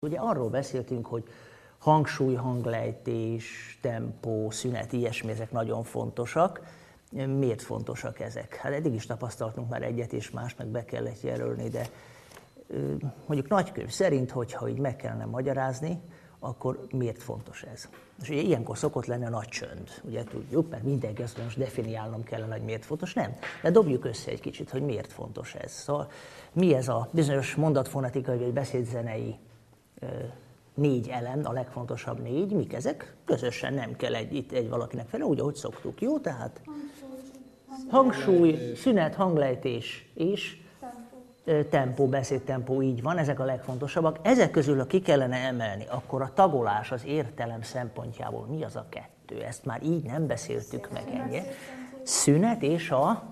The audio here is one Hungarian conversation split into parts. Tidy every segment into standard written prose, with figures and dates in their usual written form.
Ugye arról beszéltünk, hogy hangsúly, hanglejtés, tempó, szünet, ilyesmi, ezek nagyon fontosak. Miért fontosak ezek? Hát eddig is tapasztaltunk már egyet és más, meg be kellett jelölni, de mondjuk nagykönyv szerint, hogyha így meg kellene magyarázni, akkor miért fontos ez? És ugye ilyenkor szokott lenni a nagy csönd, ugye tudjuk, mert mindenki azt mondja, most definiálnom kellene, hogy miért fontos. Nem, de dobjuk össze egy kicsit, hogy miért fontos ez. Szóval mi ez a bizonyos mondatfonetikai vagy beszédzenei 4 elem, a legfontosabb 4, mik ezek? Közösen nem kell egy valakinek fel, úgy, ahogy szoktuk, jó? Tehát hangsúly, szünet, hanglejtés és tempó, beszédtempó, így van, ezek a legfontosabbak. Ezek közül, ha ki kellene emelni, akkor a tagolás az értelem szempontjából mi az a 2? Ezt már így nem beszéltük meg ennyi. Szünet és a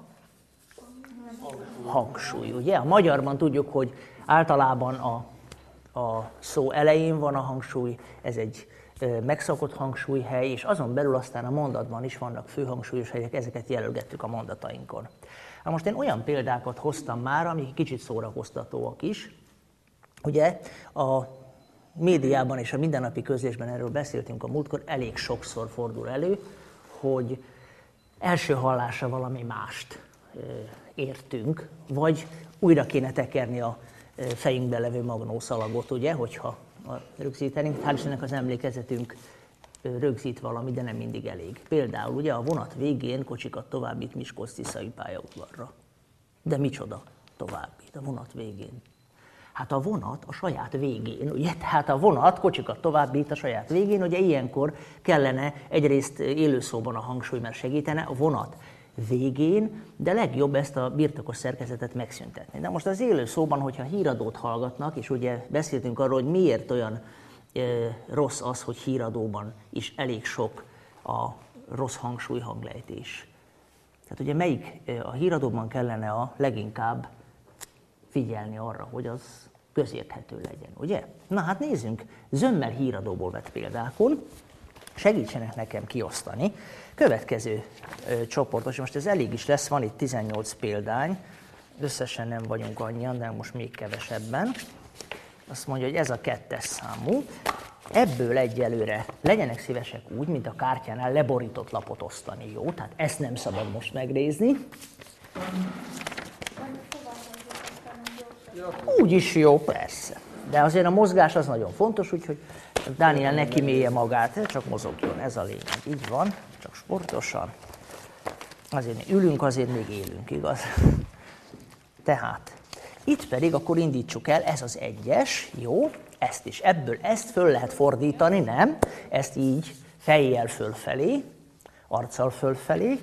hangsúly, ugye? A magyarban tudjuk, hogy általában a szó elején van a hangsúly, ez egy megszokott hangsúlyhely, és azon belül aztán a mondatban is vannak főhangsúlyos helyek, ezeket jelölgettük a mondatainkon. Na most én olyan példákat hoztam már, amik kicsit szórakoztatóak is. Ugye a médiában és a mindennapi közlésben erről beszéltünk a múltkor, elég sokszor fordul elő, hogy első hallásra valami mást értünk, vagy újra kéne tekerni a fejünkben levő magnószalagot, ugye, hogyha rögzítenénk. Hál' Istennek az emlékezetünk rögzít valami, de nem mindig elég. Például ugye a vonat végén kocsikat továbbít Miskolc-Tiszai pályaudvarra. De micsoda továbbít a vonat végén? Hát a vonat a saját végén, ugye? Tehát a vonat kocsikat továbbít a saját végén, ugye ilyenkor kellene egyrészt élőszóban a hangsúly, mert segítene, a vonat végén, de legjobb ezt a birtokos szerkezetet megszüntetni. De most az élő szóban, hogyha híradót hallgatnak, és ugye beszéltünk arról, hogy miért olyan rossz az, hogy híradóban is elég sok a rossz hangsúly, hanglejtés. Tehát ugye melyik a híradóban kellene a leginkább figyelni arra, hogy az közérthető legyen, ugye? Na hát nézzünk, zömmel híradóból vett példákon, segítsenek nekem kiosztani. Következő csoportos, most ez elég is lesz, van itt 18 példány, összesen nem vagyunk annyian, de most még kevesebben. Azt mondja, hogy ez a 2-es számú. Ebből egyelőre legyenek szívesek úgy, mint a kártyánál leborított lapot osztani, jó? Tehát ezt nem szabad most megnézni. Úgy is jó, persze. De azért a mozgás az nagyon fontos, úgyhogy Dániel ne kimélje magát, csak mozogjon, ez a lényeg. Így van, csak sportosan. Azért ülünk, azért még élünk, igaz? Tehát, itt pedig akkor indítsuk el, ez az 1-es, jó? Ezt is, ebből ezt föl lehet fordítani, nem? Ezt így fejjel fölfelé, arccal fölfelé.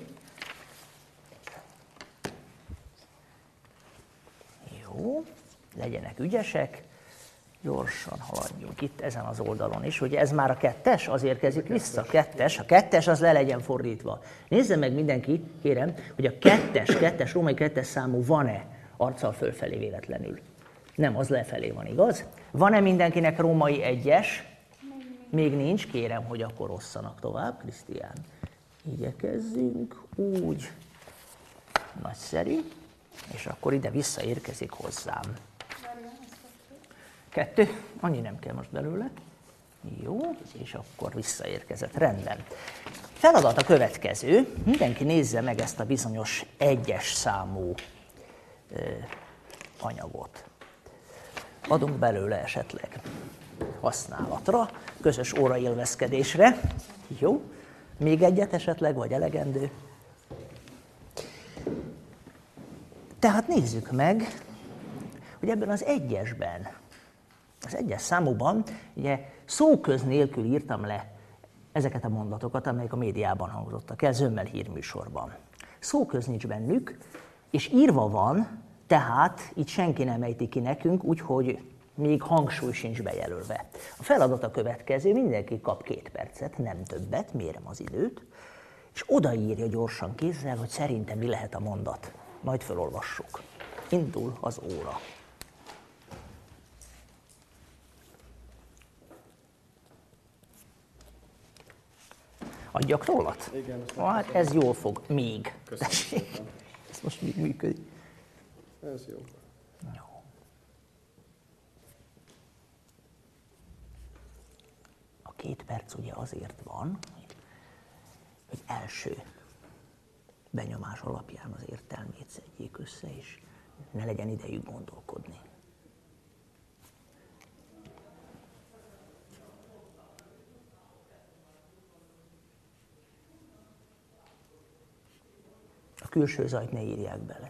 Jó, legyenek ügyesek. Gyorsan haladjunk itt ezen az oldalon is. Ugye ez már a 2-es, az érkezik vissza, 2-es. A 2-es az le legyen fordítva. Nézze meg mindenki, kérem, hogy a 2-es, római 2-es számú van-e arccal fölfelé véletlenül. Nem, az lefelé van, igaz? Van-e mindenkinek római 1-es? Még nincs, kérem, hogy akkor osszanak tovább, Krisztián. Igyekezzünk, úgy. Nagyszerű. És akkor ide visszaérkezik hozzám. 2, annyi nem kell most belőle. Jó, és akkor visszaérkezett. Rendben. Feladat a következő. Mindenki nézze meg ezt a bizonyos 1-es számú anyagot. Adunk belőle esetleg használatra, közös óraélvezkedésre. Jó. Még egyet esetleg, vagy elegendő? Tehát nézzük meg, hogy ebben az 1-esben, az 1-es számúban ugye szóköz nélkül írtam le ezeket a mondatokat, amelyek a médiában hangzottak el, zömmel hírműsorban. Szóköz nincs bennük, és írva van, tehát itt senki nem ejti ki nekünk, úgyhogy még hangsúly sincs bejelölve. A feladat a következő, mindenki kap 2 percet, nem többet, mérem az időt, és odaírja gyorsan kézzel, hogy szerintem mi lehet a mondat. Majd felolvassuk. Indul az óra. Adjak rólat? Igen. Hát ez jól fog. Még. Köszönöm. Ez most még működik. Ez jó. Jó. 2 perc ugye azért van, hogy első benyomás alapján az értelmét szedjék össze, és ne legyen idejük gondolkodni. A külső zajt ne írják bele.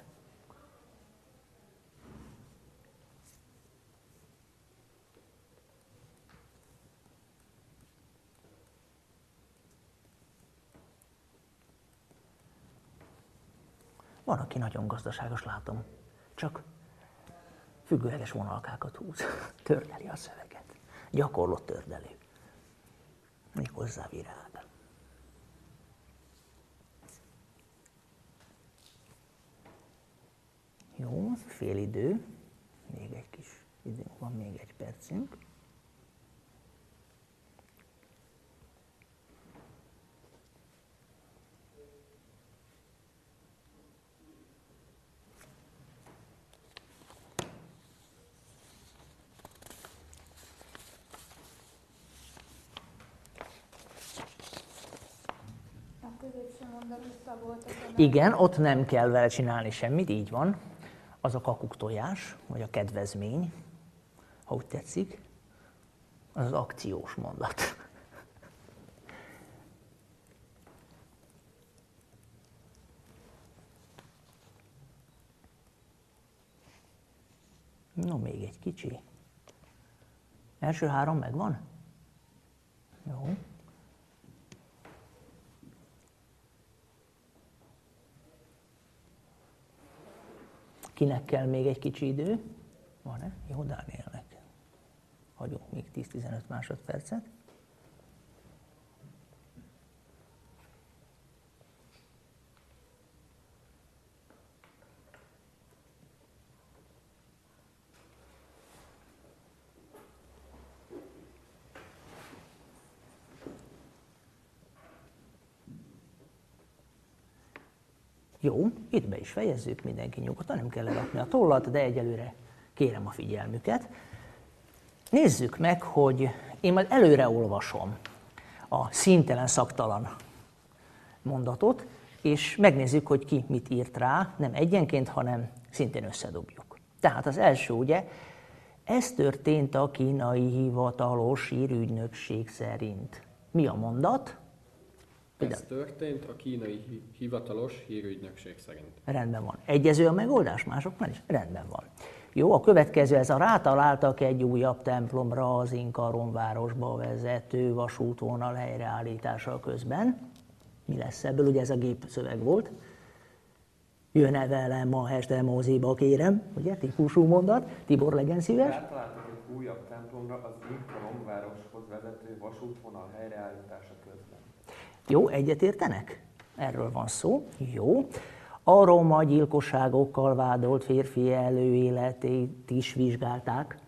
Van, aki nagyon gazdaságos, látom, csak függőleges vonalkákat húz, tördeli a szöveget. Gyakorlott tördelő. Még hozzá virág. Jó, fél idő, még egy kis időnk van, még 1 percünk. Igen, ott nem kell vele csinálni semmit, így van. Az a kakuktojás, vagy a kedvezmény, ha úgy tetszik, az az akciós mondat. No, még egy kicsi. Első 3 megvan? Jó. Kinek kell még egy kicsi idő? Van-e? Jó, Dánielnek. Hagyunk még 10-15 másodpercet. Jó, itt be is fejezzük, mindenki nyugodtan, nem kell lerakni a tollat, de egyelőre kérem a figyelmüket. Nézzük meg, hogy én majd előre olvasom a színtelen, szaktalan mondatot, és megnézzük, hogy ki mit írt rá, nem egyenként, hanem szintén összedobjuk. Tehát az első, ugye, ez történt a kínai hivatalos hírügynökség szerint. Mi a mondat? Ez történt a kínai hivatalos hírügynökség szerint. Rendben van. Egyező a megoldás másoknál is? Rendben van. Jó, a következő, ez a rátaláltak egy újabb templomra az Inka romvárosba vezető vasútvonal helyreállítása közben. Mi lesz ebből? Ugye ez a gépszöveg volt. Jön-e velem ma este moziba, kérem? Ugye, típusú mondat. Tibor, legyen szíves. Rátaláltak egy újabb templomra az Inka romvároshoz vezető vasútvonal helyreállítása közben. Jó, egyetértenek? Erről van szó. Jó. A roma gyilkosságokkal vádolt férfi előéletét is vizsgálták.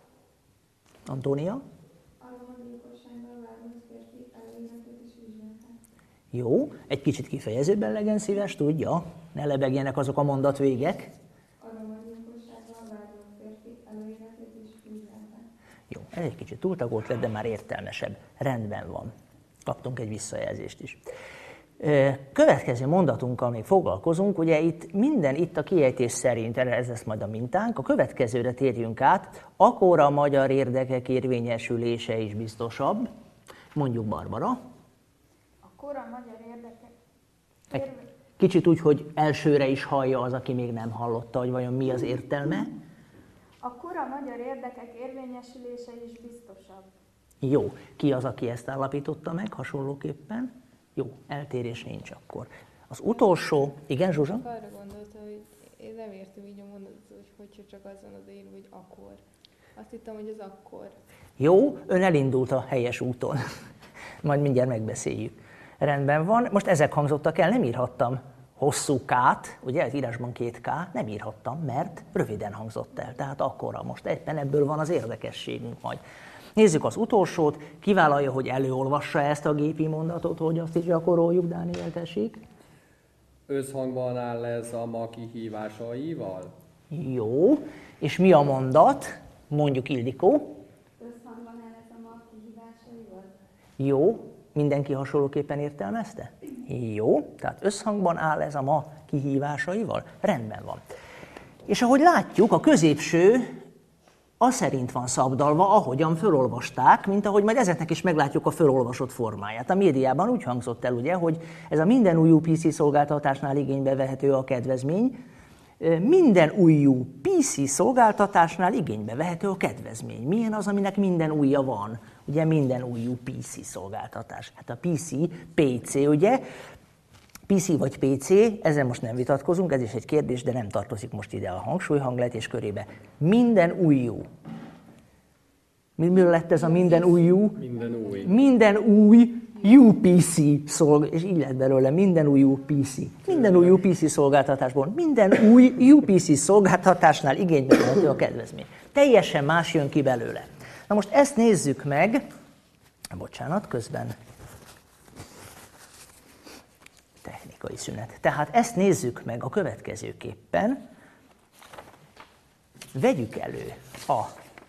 Antónia? A roma gyilkossággal vádolt férfi előéletét is vizsgálták. Jó. Egy kicsit kifejezőbben legyen szíves, tudja? Ne lebegjenek azok a mondatvégek. A roma gyilkossággal vádolt férfi előéletét is vizsgálták. Jó, ez egy kicsit túltagolt lett, de már értelmesebb. Rendben van. Kaptunk egy visszajelzést is. Következő mondatunkkal még foglalkozunk, ugye itt a kiejtés szerint, ez lesz majd a mintánk, a következőre térjünk át, akkor a magyar érdekek érvényesülése is biztosabb. Mondjuk Barbara. Akkor a magyar érdekek... Egy kicsit úgy, hogy elsőre is hallja az, aki még nem hallotta, hogy vajon mi az értelme. Akkor a magyar érdekek érvényesülése is biztosabb. Jó. Ki az, aki ezt állapította meg hasonlóképpen? Jó, eltérés nincs akkor. Az utolsó, igen, Zsuzsa? Arra gondolta, hogy én nem értem így a mondatot, hogyha csak az van odaírva, hogy akkor. Azt hittem, hogy az akkor. Jó, ön elindult a helyes úton. Majd mindjárt megbeszéljük. Rendben van. Most ezek hangzottak el, nem írhattam hosszú K-t, ugye, az írásban 2 K, nem írhattam, mert röviden hangzott el. Tehát akkora. Most egyben ebből van az érdekességünk majd. Nézzük az utolsót, kivállalja, hogy előolvassa ezt a gépi mondatot, hogy azt is gyakoroljuk, Dániel, tessék. Összhangban áll ez a ma kihívásaival? Jó, és mi a mondat? Mondjuk Ildikó. Összhangban áll ez a ma kihívásaival? Jó, mindenki hasonlóképpen értelmezte? Jó, tehát összhangban áll ez a ma kihívásaival? Rendben van. És ahogy látjuk, a középső az szerint van szabdalva, ahogyan fölolvasták, mint ahogy majd ezeknek is meglátjuk a fölolvasott formáját. A médiában úgy hangzott el, ugye, hogy ez a minden új UPC szolgáltatásnál igénybe vehető a kedvezmény, minden új PC szolgáltatásnál igénybe vehető a kedvezmény. Milyen az, aminek minden újja van? Ugye minden új PC szolgáltatás. Hát a PC, ugye? PC vagy PC, ezzel most nem vitatkozunk, ez is egy kérdés, de nem tartozik most ide a hangsúlyhanglejtés körébe. Minden új. Miről lett ez a minden új? Minden új UPC és így lett belőle minden új UPC. Minden új UPC szolgáltatásból, minden új UPC szolgáltatásnál igénybe vehető a kedvezmény. Teljesen más jön ki belőle. Na most ezt nézzük meg, bocsánat, közben technikai szünet. Tehát ezt nézzük meg a következőképpen. Vegyük elő a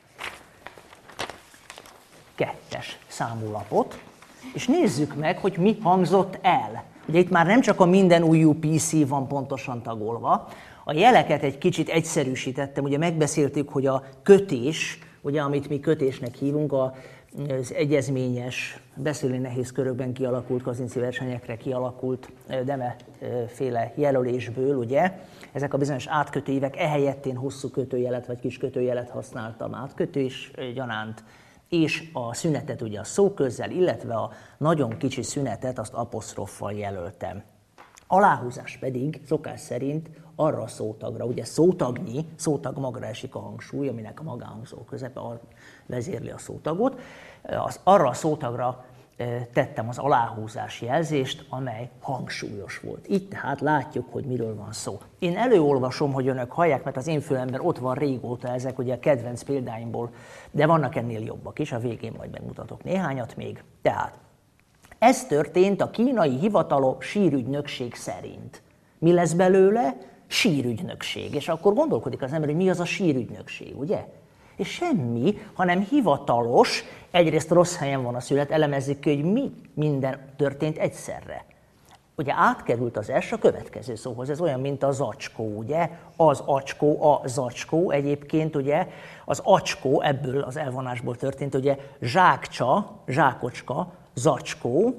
2-es számúlapot, és nézzük meg, hogy mi hangzott el. Ugye itt már nem csak a minden új UPC van pontosan tagolva, a jeleket egy kicsit egyszerűsítettem, ugye megbeszéltük, hogy a kötés, ugye amit mi kötésnek hívunk, az egyezményes, beszélni nehéz körökben kialakult, kazinci versenyekre kialakult Deme-féle jelölésből, ugye, ezek a bizonyos átkötőívek, ehelyett én hosszú kötőjelet vagy kis kötőjelet használtam átkötős gyanánt, és a szünetet ugye a szóközzel, illetve a nagyon kicsi szünetet azt aposztroffal jelöltem. Aláhúzás pedig szokás szerint arra a szótagra, ugye szótagnyi, szótag magra esik a hangsúly, aminek a magánhangzó közepe vezérli a szótagot, arra a szótagra tettem az aláhúzás jelzést, amely hangsúlyos volt. Így tehát látjuk, hogy miről van szó. Én előolvasom, hogy önök hallják, mert az én fülemben ott van régóta ezek, ugye a kedvenc példáimból, de vannak ennél jobbak is, a végén majd megmutatok néhányat még. Tehát ez történt a kínai hivatalos sírügynökség szerint. Mi lesz belőle? Sírügynökség. És akkor gondolkodik az ember, hogy mi az a sírügynökség, ugye? És semmi, hanem hivatalos, egyrészt rossz helyen van a szület, elemezzük ki, hogy mi minden történt egyszerre. Ugye átkerült az S a következő szóhoz, ez olyan, mint a zacskó, ugye? Az acskó, a zacskó, egyébként ugye az acskó ebből az elvonásból történt, ugye zsákcsa, zsákocska, zacskó,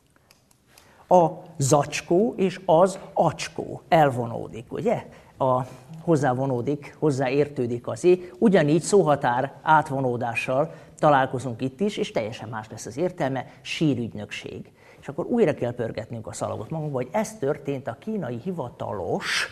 a zacskó és az acskó elvonódik, ugye? Hozzávonódik, hozzáértődik az é. Ugyanígy szóhatár átvonódással találkozunk itt is, és teljesen más lesz az értelme, sírügynökség. És akkor újra kell pörgetnünk a szalagot magunkba, hogy ez történt a kínai hivatalos,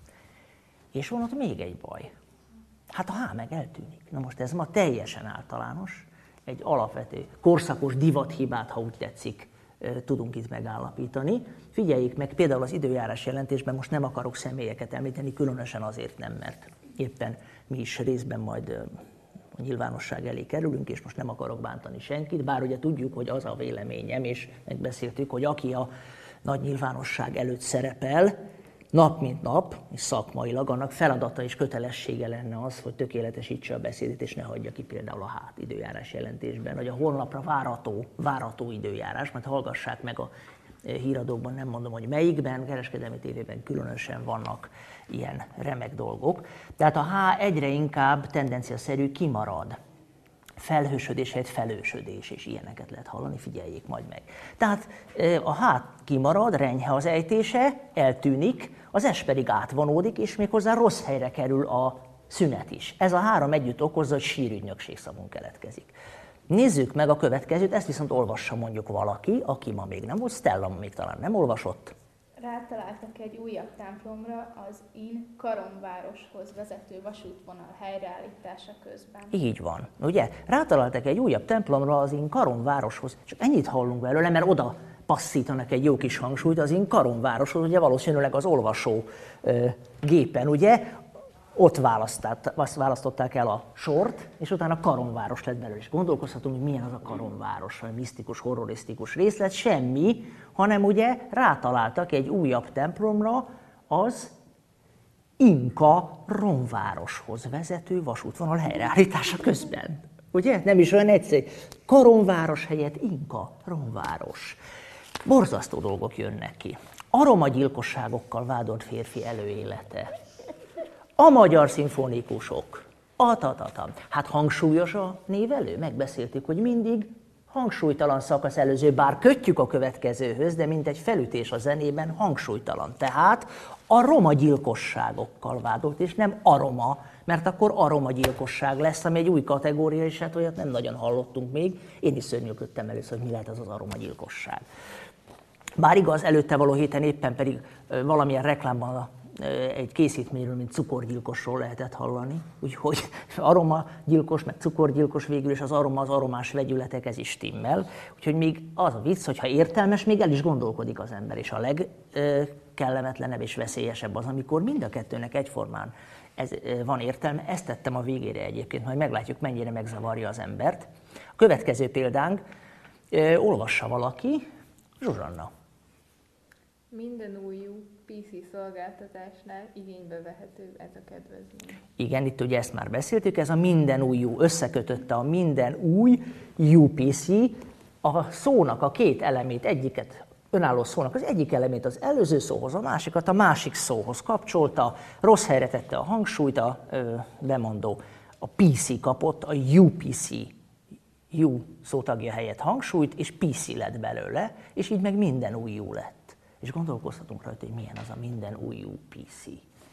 és van ott még egy baj. Hát a H meg eltűnik. Na most ez ma teljesen általános, egy alapvető korszakos divathibát, ha úgy tetszik, tudunk itt megállapítani. Figyeljék meg, például az időjárás jelentésben most nem akarok személyeket említeni, különösen azért nem, mert éppen mi is részben majd a nyilvánosság elé kerülünk, és most nem akarok bántani senkit, bár ugye tudjuk, hogy az a véleményem, és megbeszéltük, hogy aki a nagy nyilvánosság előtt szerepel, nap mint nap, és szakmailag, annak feladata és kötelessége lenne az, hogy tökéletesítse a beszédét, és ne hagyja ki például a időjárás jelentésben, vagy a holnapra várató időjárás, majd hallgassák meg a híradókban, nem mondom, hogy melyikben, kereskedelmi tévében különösen vannak ilyen remek dolgok. Tehát a H egyre inkább tendenciaszerű kimarad. Felhősödés helyett felősödés, és ilyeneket lehet hallani, figyeljék majd meg. Tehát a H kimarad, renyhe az ejtése, eltűnik, az S pedig átvonódik, és méghozzá rossz helyre kerül a szünet is. Ez a három együtt okozza, hogy sírügynökség szavunk keletkezik. Nézzük meg a következőt, ezt viszont olvassa mondjuk valaki, aki ma még nem volt, Stella még talán nem olvasott. Rátaláltak egy újabb templomra az In Karomvároshoz vezető vasútvonal helyreállítása közben. Így van, ugye? Rátaláltak egy újabb templomra az In Karomvároshoz, csak ennyit hallunk belőle, mert oda passzítanak egy jó kis hangsúlyt az In Karomvároshoz, ugye valószínűleg az olvasó gépen, ugye? Ott választották el a sort, és utána Karomváros lett belőle. És gondolkozhatunk, hogy milyen az a Karomváros, vagy misztikus, horrorisztikus részlet, semmi, hanem ugye rátaláltak egy újabb templomra az Inka Romvároshoz vezető vasútvonal helyreállítása közben. Ugye? Nem is olyan egyszerű. Karonváros helyett Inka, Ronváros. Borzasztó dolgok jönnek ki. Aromagyilkosságokkal vádolt férfi előélete. A magyar szimfonikusok. Hát hangsúlyos a névelő? Megbeszéltük, hogy mindig hangsúlytalan szakasz előző, bár kötjük a következőhöz, de mint egy felütés a zenében hangsúlytalan. Tehát aromagyilkosságokkal vádolt, és nem aroma, mert akkor aromagyilkosság lesz, ami egy új kategória, és hát olyat nem nagyon hallottunk még. Én is szörnyűködtem először, hogy mi lehet az az aromagyilkosság. Bár igaz, előtte való héten éppen pedig valamilyen reklámban egy készítményről, mint cukorgyilkosról lehetett hallani. Úgyhogy aromagyilkos, meg cukorgyilkos végül, és az aroma, az aromás vegyületek, ez is stimmel. Úgyhogy még az a vicc, hogyha értelmes, még el is gondolkodik az ember. És a legkellemetlenebb és veszélyesebb az, amikor mind a kettőnek egyformán van értelme. Ezt tettem a végére egyébként, majd meglátjuk, mennyire megzavarja az embert. A következő példánk, olvassa valaki, Zsuzsanna. Minden újú PC szolgáltatásnál igénybe vehető ez a kedvezmény. Igen, itt ugye ezt már beszéltük, ez a minden új összekötötte a minden új UPC, a szónak a két elemét, egyiket, önálló szónak az egyik elemét az előző szóhoz, a másikat a másik szóhoz kapcsolta, rossz helyre tette a hangsúlyt, a bemondó, a PC kapott, a UPC, U szótagja helyett hangsúlyt, és PC lett belőle, és így meg minden új U lett. És gondolkozhatunk rajta, hogy milyen az a minden új UPC.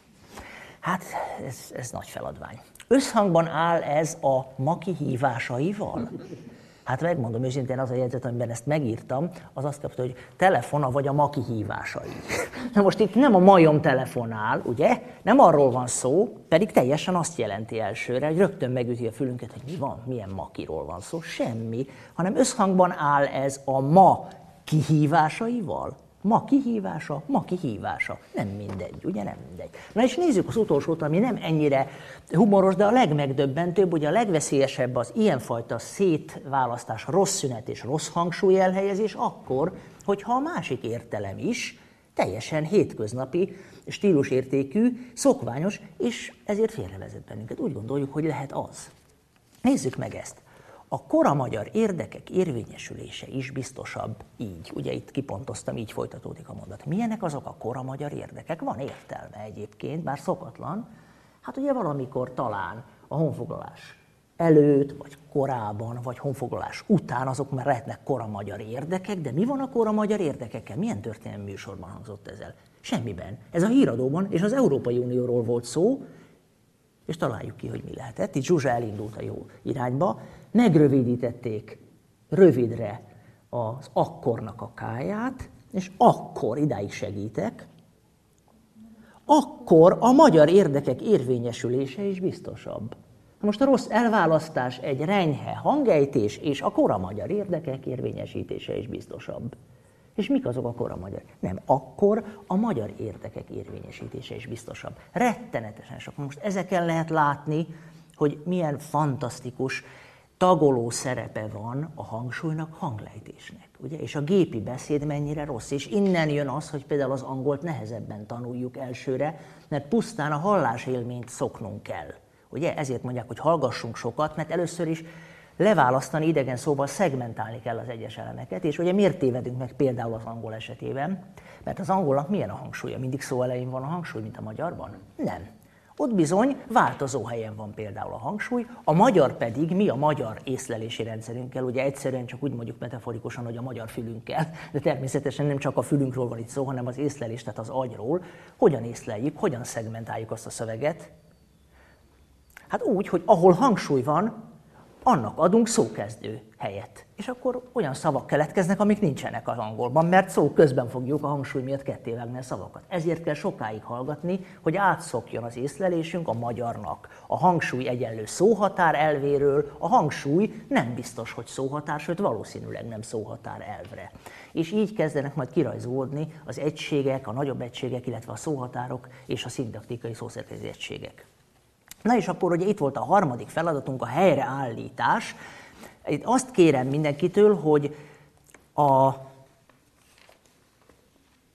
Hát ez nagy feladvány. Összhangban áll ez a ma kihívásaival? Hát megmondom őszintén, az a jegyzet, amiben ezt megírtam, az azt kapta, hogy telefona vagy a ma kihívásai. Na most itt nem a majom telefonál, ugye? Nem arról van szó, pedig teljesen azt jelenti elsőre, hogy rögtön megüti a fülünket, hogy mi van, milyen makiról van szó. Semmi, hanem összhangban áll ez a ma kihívásaival. Ma kihívása. Nem mindegy, ugye nem mindegy. Na és nézzük az utolsót, ami nem ennyire humoros, de a legmegdöbbentőbb, hogy a legveszélyesebb az ilyenfajta szétválasztás, rossz szünet és rossz hangsúly elhelyezés akkor, hogyha a másik értelem is teljesen hétköznapi, stílusértékű, szokványos, és ezért félrevezet bennünket. Úgy gondoljuk, hogy lehet az. Nézzük meg ezt. A kora magyar érdekek érvényesülése is biztosabb így. Ugye itt kipontoztam, így folytatódik a mondat. Milyenek azok a kora magyar érdekek? Van értelme egyébként, bár szokatlan. Hát ugye valamikor talán a honfoglalás előtt, vagy korábban, vagy honfoglalás után azok már lehetnek kora magyar érdekek, de mi van a kora magyar érdekekkel? Milyen történelmi műsorban hangzott ezzel? Semmiben. Ez a Híradóban és az Európai Unióról volt szó, és találjuk ki, hogy mi lehetett. Itt Zsuzsa elindult a jó irányba. Megrövidítették rövidre az akkornak a káját, és akkor, idáig segítek, akkor a magyar érdekek érvényesülése is biztosabb. Most a rossz elválasztás, egy renyhe hangejtés, és a kora magyar érdekek érvényesítése is biztosabb. És mik azok a kora magyar? Nem, akkor a magyar érdekek érvényesítése is biztosabb. Rettenetesen sok. Most ezeken lehet látni, hogy milyen fantasztikus tagoló szerepe van a hangsúlynak, hanglejtésnek. Ugye? És a gépi beszéd mennyire rossz. És innen jön az, hogy például az angolt nehezebben tanuljuk elsőre, mert pusztán a hallásélményt szoknunk kell. Ugye? Ezért mondják, hogy hallgassunk sokat, mert először is leválasztani, idegen szóval szegmentálni kell az egyes elemeket, és ugye miért tévedünk meg például az angol esetében? Mert az angolnak milyen a hangsúlya? Mindig szó elején van a hangsúly, mint a magyarban? Nem. Ott bizony változó helyen van például a hangsúly, a magyar pedig, mi a magyar észlelési rendszerünkkel, ugye egyszerűen csak úgy mondjuk metaforikusan, hogy a magyar fülünkkel, de természetesen nem csak a fülünkről van itt szó, hanem az észlelés, tehát az agyról, hogyan észleljük, hogyan szegmentáljuk azt a szöveget? Hát úgy, hogy ahol hangsúly van, annak adunk szókezdő helyet. És akkor olyan szavak keletkeznek, amik nincsenek az angolban, mert szó közben fogjuk a hangsúly miatt kettévágni a szavakat. Ezért kell sokáig hallgatni, hogy átszokjon az észlelésünk a magyarnak. A hangsúly egyenlő szóhatár elvéről, a hangsúly nem biztos, hogy szóhatár, sőt valószínűleg nem szóhatár elvre. És így kezdenek majd kirajzolódni az egységek, a nagyobb egységek, illetve a szóhatárok és a szindaktikai szószerkezeti egységek. Na és akkor ugye itt volt a harmadik feladatunk, a helyreállítás. Itt azt kérem mindenkitől, hogy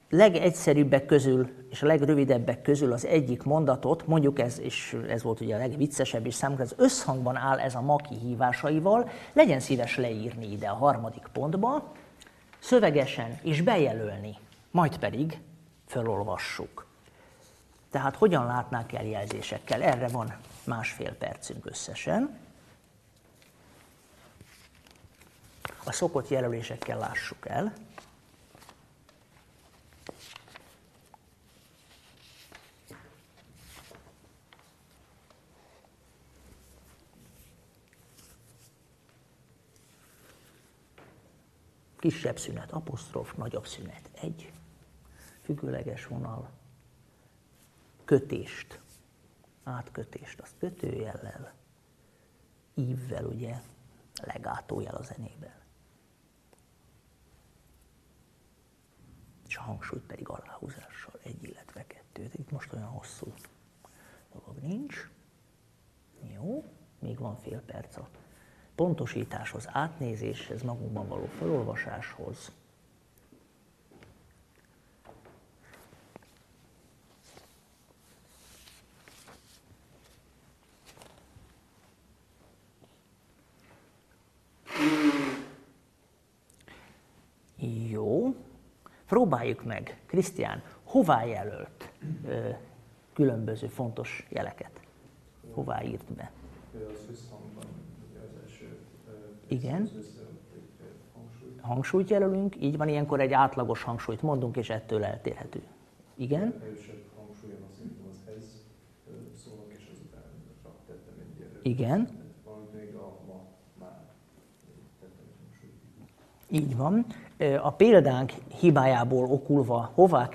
legegyszerűbbek közül és a legrövidebbek közül az egyik mondatot, mondjuk ez volt ugye a legviccesebb, és számunkra az összhangban áll ez a ma kihívásaival, legyen szíves leírni ide a 3. pontba, szövegesen és bejelölni, majd pedig felolvassuk. Tehát hogyan látnák el jelzésekkel? Erre van 1,5 percünk összesen. A szokott jelölésekkel lássuk el. Kisebb szünet, apostrof, nagyobb szünet, 1, függőleges vonal, kötést, átkötést, azt kötőjellel, ívvel, ugye, legátójel a zenében. És a hangsúlyt pedig aláhúzással, 1, illetve 2. Itt most olyan hosszú dolog nincs. Jó, még van fél perc a pontosításhoz, átnézéshez, magunkban való felolvasáshoz. Jó, próbáljuk meg. Krisztián, hová jelölt különböző fontos jeleket? Hová írt be? Az összhangban, ugye az első igen. Hangsúlyt jelölünk, így van, ilyenkor egy átlagos hangsúlyt mondunk, és ettől eltérhető. Igen? Elősebb hangsúlyon azt mondom, az ez szólok, és azután tettem egy jelölt. Igen. Valamint még a ma már tettem egy hangsúlyt. Így van. A példánk hibájából okulva hol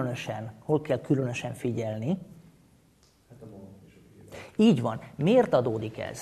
kell különösen figyelni? Hát a ma és a kihívás. Így van. Miért adódik ez?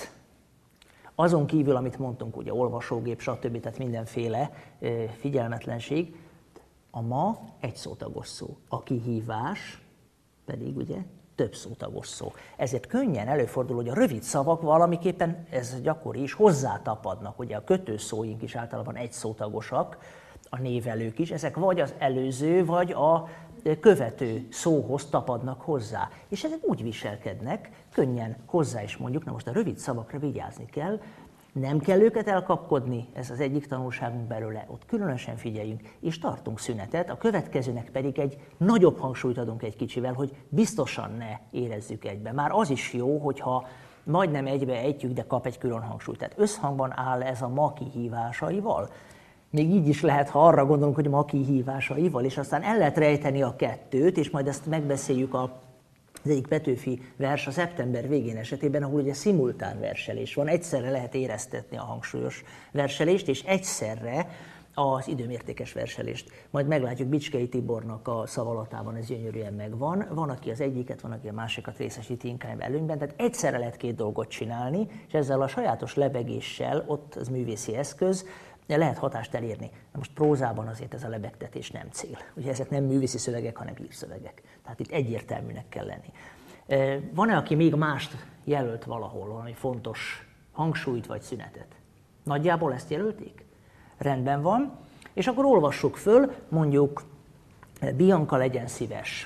Azon kívül, amit mondtunk, ugye olvasógép, stb., tehát mindenféle figyelmetlenség, a ma egy szótagos szó, a kihívás pedig ugye több szótagos szó. Ezért könnyen előfordul, hogy a rövid szavak valamiképpen, ez gyakori is, hozzátapadnak. Ugye a kötőszóink is általában egy szótagosak, a névelők is, ezek vagy az előző, vagy a követő szóhoz tapadnak hozzá. És ezek úgy viselkednek, könnyen hozzá is mondjuk, na most a rövid szavakra vigyázni kell, nem kell őket elkapkodni, ez az egyik tanulságunk belőle, ott különösen figyeljünk, és tartunk szünetet, a következőnek pedig egy nagyobb hangsúlyt adunk egy kicsivel, hogy biztosan ne érezzük egybe. Már az is jó, hogyha majdnem egybe ejtjük, de kap egy külön hangsúlyt. Tehát összhangban áll ez a ma kihívásaival. Még így is lehet, ha arra gondolunk, hogy ma kihívásaival, és aztán el lehet rejteni a kettőt, és majd ezt megbeszéljük az egyik Petőfi vers a szeptember végén esetében, ahol ugye szimultán verselés van, egyszerre lehet éreztetni a hangsúlyos verselést, és egyszerre az időmértékes verselést. Majd meglátjuk, Bicskei Tibornak a szavalatában ez gyönyörűen megvan. Van, aki az egyiket, van, aki a másikat részesíti inkább előnyben, tehát egyszerre lehet 2 dolgot csinálni, és ezzel a sajátos lebegéssel, ott az művészi eszköz, lehet hatást elérni. Na most prózában azért ez a lebegtetés nem cél. Ugye ezek nem művészi szövegek, hanem hírszövegek. Tehát itt egyértelműnek kell lenni. Van-e, aki még mást jelölt valahol, valami fontos hangsúlyt vagy szünetet? Nagyjából ezt jelölték? Rendben van. És akkor olvassuk föl, mondjuk Bianca, legyen szíves.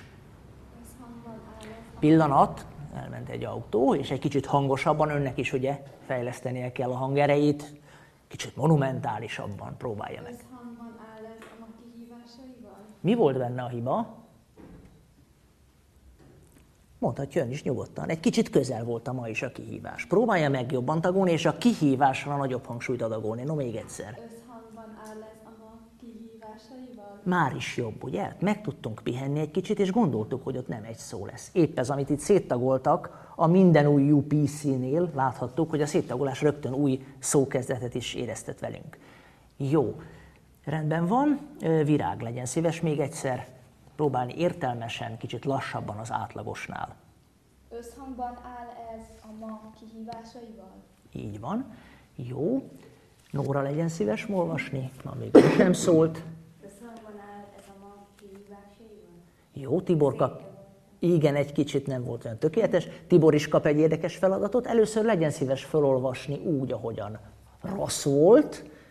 Pillanat, elment egy autó, és egy kicsit hangosabban, önnek is ugye fejlesztenie kell a hangerejét, kicsit monumentálisabban próbálja meg. Összhangban áll ez a ma kihívásaival? Mi volt benne a hiba? Mondhatja ön is nyugodtan. Egy kicsit közel volt a ma is a kihívás. Próbálja meg jobban tagolni, és a kihívásra nagyobb hangsúlyt adagolni. No, még egyszer. Összhangban áll ez a ma kihívásaival? Már is jobb, ugye? Meg tudtunk pihenni egy kicsit, és gondoltuk, hogy ott nem egy szó lesz. Épp ez, amit itt széttagoltak, a minden új UPC-nél láthattuk, hogy a széttagolás rögtön új szókezdetet is éreztet velünk. Jó, rendben van, Virág, legyen szíves még egyszer próbálni értelmesen, kicsit lassabban az átlagosnál. Összhangban áll ez a ma kihívásaival? Így van. Jó. Nóra, legyen szíves olvasni, ma még nem szólt. Összhangban áll ez a ma kihívásaival? Jó, Tibor kap. Igen, egy kicsit nem volt olyan tökéletes. Tibor is kap egy érdekes feladatot. Először legyen szíves felolvasni úgy, ahogyan rossz volt,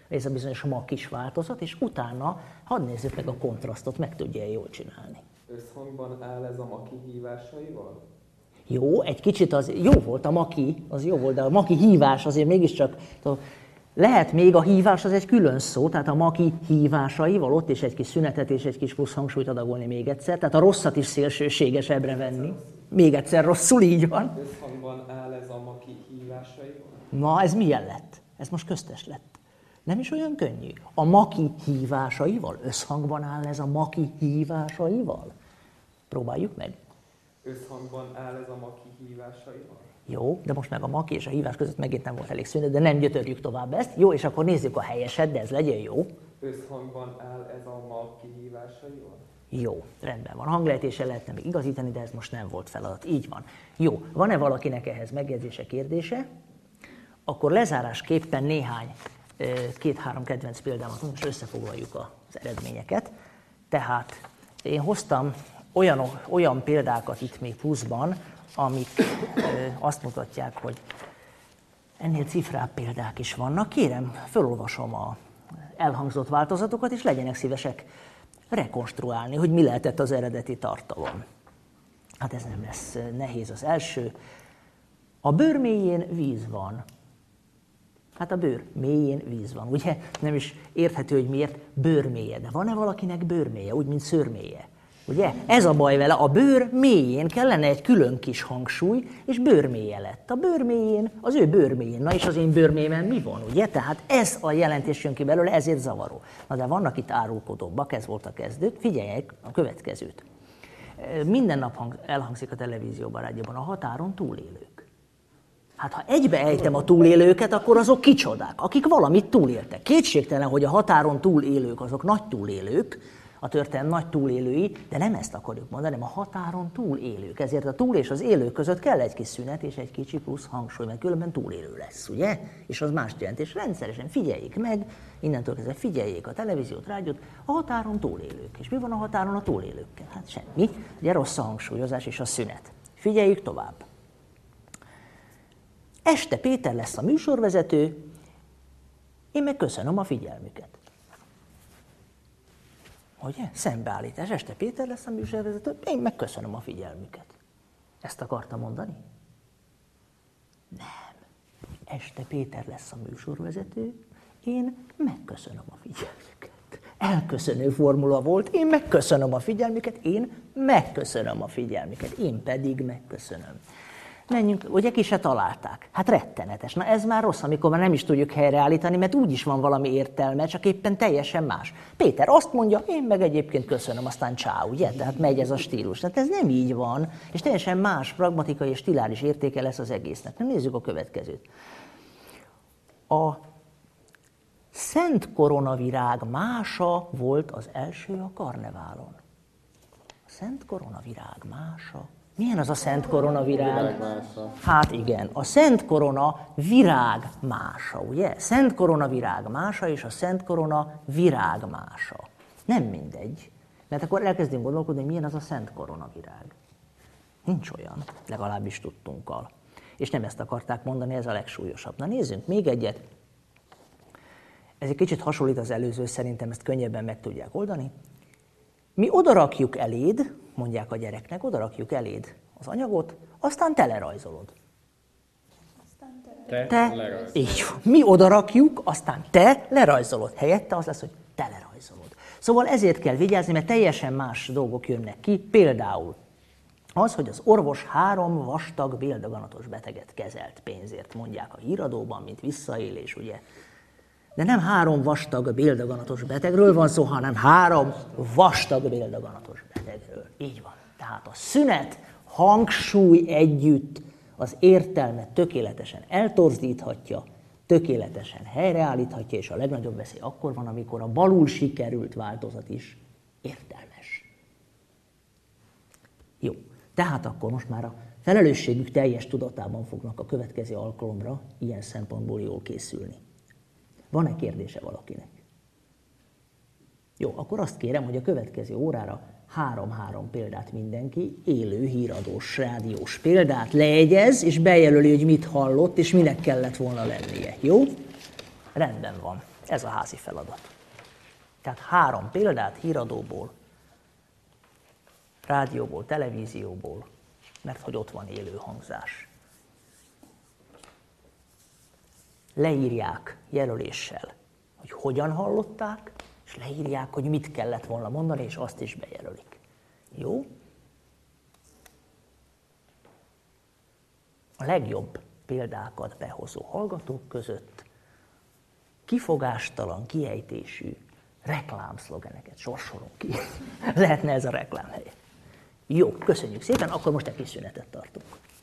Ez a bizonyos makis változat, és utána hadd nézzük meg a kontrasztot, meg tudja jól csinálni. Összhangban áll ez a maki hívásaival? Jó, egy kicsit az jó volt a maki, az jó volt, de a maki hívás azért mégiscsak, lehet még a hívás az egy külön szó, tehát a maki hívásaival ott is egy kis szünetet és egy kis plusz hangsúlyt adagolni még egyszer, tehát a rosszat is szélsőségesebbre venni. Még egyszer rosszul, így van. Összhangban áll ez a maki hívásaival? Na, ez milyen lett? Ez most köztes lett. Nem is olyan könnyű. A maki hívásaival? Összhangban áll ez a maki hívásaival? Próbáljuk meg. Összhangban áll ez a maki hívásaival? Jó, de most meg a maki és a hívás között megint nem volt elég szünet, de nem gyötörjük tovább ezt. Jó, és akkor nézzük a helyeset, de ez legyen jó. Összhangban áll ez a maki hívásaival? Jó, rendben van. Hanglejtéssel lehetne még igazítani, de ez most nem volt feladat. Így van. Jó, van-e valakinek ehhez megjegyzése, kérdése? Akkor lezárásképpen néhány, 2-3 kedvenc példámat, most összefoglaljuk az eredményeket. Tehát én hoztam olyan példákat itt még pluszban, amik azt mutatják, hogy ennél cifrább példák is vannak. Kérem, felolvasom az elhangzott változatokat, és legyenek szívesek rekonstruálni, hogy mi lehetett az eredeti tartalom. Hát ez nem lesz nehéz. Az első. A bőr mélyén víz van. Hát a bőr mélyén víz van. Ugye nem is érthető, hogy miért bőrmélye. De van-e valakinek bőrmélye, úgy, mint szőrmélye? Ugye? Ez a baj vele, a bőr mélyén kellene egy külön kis hangsúly, és bőrmélye lett. A bőr mélyén, az ő bőrmélyén. Na és az én bőrmélyben mi van, ugye? Tehát ez a jelentés jön ki belőle, ezért zavaró. Na de vannak itt árulkodóbbak, ez volt a kezdő. Figyeljék a következőt. Minden nap elhangzik a televízióban, rádióban a határon túlélők. Hát ha egybeejtem a túlélőket, akkor azok kicsodák, akik valamit túléltek. Kétségtelen, hogy a határon túlélők azok nagy túlélők, a történelem nagy túlélői, de nem ezt akarjuk mondani, hanem a határon túlélők. Ezért a túl és az élők között kell egy kis szünet és egy kicsi plusz hangsúly, mert különben túlélő lesz, ugye? És az mást jelent, és rendszeresen figyeljék meg, innentől kezdve figyeljék a televíziót, rádiót, a határon túlélők. És mi van a határon a túlélőkkel? Hát semmi, ugye rossz a hangsúlyozás és a szünet. Figyeljük tovább. Este Péter lesz a műsorvezető, én meg köszönöm a figyelmüket. Ugye? Szembeállítás. Este Péter lesz a műsorvezető, én meg köszönöm a figyelmüket. Ezt akarta mondani? Nem. Este Péter lesz a műsorvezető, én megköszönöm a figyelmüket. Elköszönő formula volt, én megköszönöm a figyelmüket, én megköszönöm a figyelmüket, én pedig megköszönöm. Menjünk, ugye ki se találták. Hát rettenetes. Na ez már rossz, amikor már nem is tudjuk helyreállítani, mert úgyis van valami értelme, csak éppen teljesen más. Péter azt mondja, én meg egyébként köszönöm, aztán csáó, ugye? Tehát megy ez a stílus. Tehát ez nem így van, és teljesen más pragmatikai és stiláris értéke lesz az egésznek. Na nézzük a következőt. A Szent Koronavirág mása volt az első a karneválon. A Szent Koronavirág mása. Milyen az a Szent Koronavirág? Hát igen, a Szent Korona virág mása, ugye? Szent Korona virág mása és a Szent Korona virág mása. Nem mindegy, mert akkor elkezdünk gondolkodni, hogy milyen az a Szent Korona virág. Nincs olyan, legalábbis tudtunkkal. És nem ezt akarták mondani, ez a legsúlyosabb. Na nézzünk még egyet. Ez egy kicsit hasonlít az előző, szerintem ezt könnyebben meg tudják oldani. Mi odarakjuk eléd, mondják a gyereknek, odarakjuk eléd az anyagot, aztán te lerajzolod. Így van. Mi odarakjuk, aztán te lerajzolod. Helyette az lesz, hogy te lerajzolod. Szóval ezért kell vigyázni, mert teljesen más dolgok jönnek ki. Például az, hogy az orvos 3 vastag béldaganatos beteget kezelt pénzért, mondják a híradóban, mint visszaélés, ugye? De nem 3 vastag béldaganatos betegről van szó, hanem 3 vastag béldaganatos betegről. Így van. Tehát a szünet, hangsúly együtt az értelmet tökéletesen eltorzíthatja, tökéletesen helyreállíthatja, és a legnagyobb veszély akkor van, amikor a balul sikerült változat is értelmes. Jó. Tehát akkor most már a felelősségük teljes tudatában fognak a következő alkalomra ilyen szempontból jól készülni. Van-e kérdése valakinek? Jó, akkor azt kérem, hogy a következő órára 3-3 példát mindenki, élő, híradós, rádiós példát lejegyez, és bejelöli, hogy mit hallott, és minek kellett volna lennie. Jó? Rendben van. Ez a házi feladat. Tehát 3 példát híradóból, rádióból, televízióból, mert hogy ott van élő hangzás. Leírják jelöléssel, hogy hogyan hallották, és leírják, hogy mit kellett volna mondani, és azt is bejelölik. Jó? A legjobb példákat behozó hallgatók között kifogástalan, kiejtésű reklámszlogeneket sorsolunk ki. Lehetne ez a reklámhelye. Jó, köszönjük szépen, akkor most egy kis szünetet tartunk.